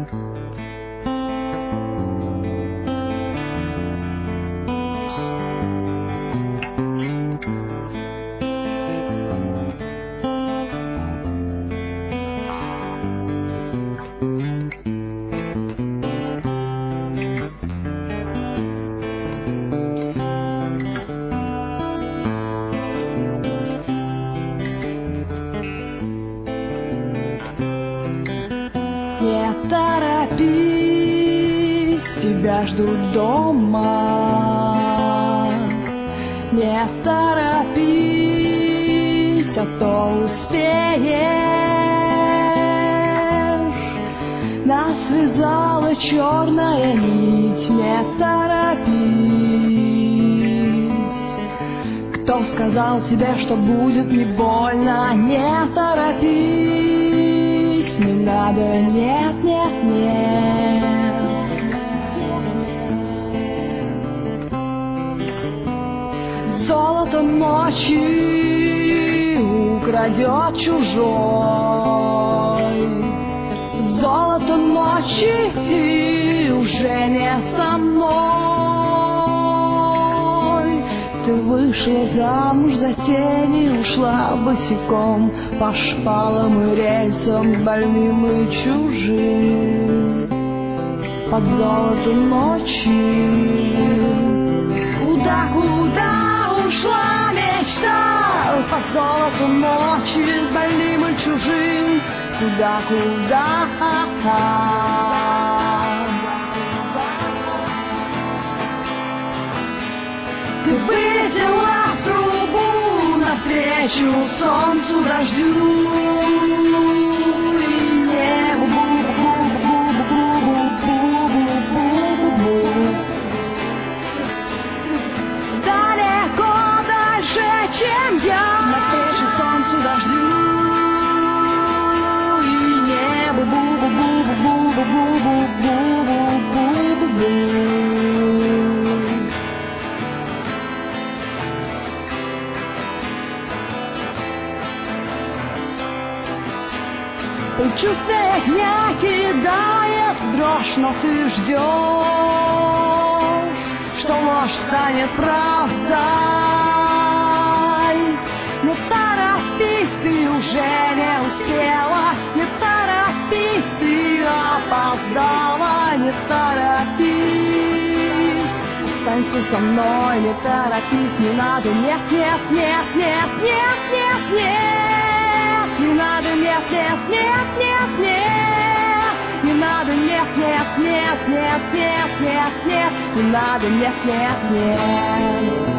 Не торопись, тебя ждут дома. Не торопись, а то успеешь. Нас связала черная нить. Не торопись. Кто сказал тебе, что будет не больно? Не торопись. Не надо, нет, нет, нет. Золото ночи украдет чужой. Золото ночи уже не со мной. Ты вышла замуж за тень и ушла босиком по шпалам и рельсам, больным и чужим. Под золото ночи. Куда ушла мечта? Под золото ночи, больным и чужим. Куда? Ты вылетела в трубу навстречу солнцу, дождю и небу. Далеко дальше, чем я, навстречу солнцу, дождю и небу. Предчувствие дня кидает дрожь, но ты ждешь, что ложь станет правдой. Не торопись, ты уже не успела. Не торопись, ты опоздала. Не торопись, останься со мной. Не торопись, не надо, нет, нет, нет, нет, нет, нет, нет. Не надо, нет, нет, нет, нет, нет. Не надо, нет, нет, нет, нет, нет, нет, нет. Не надо, нет, нет, нет.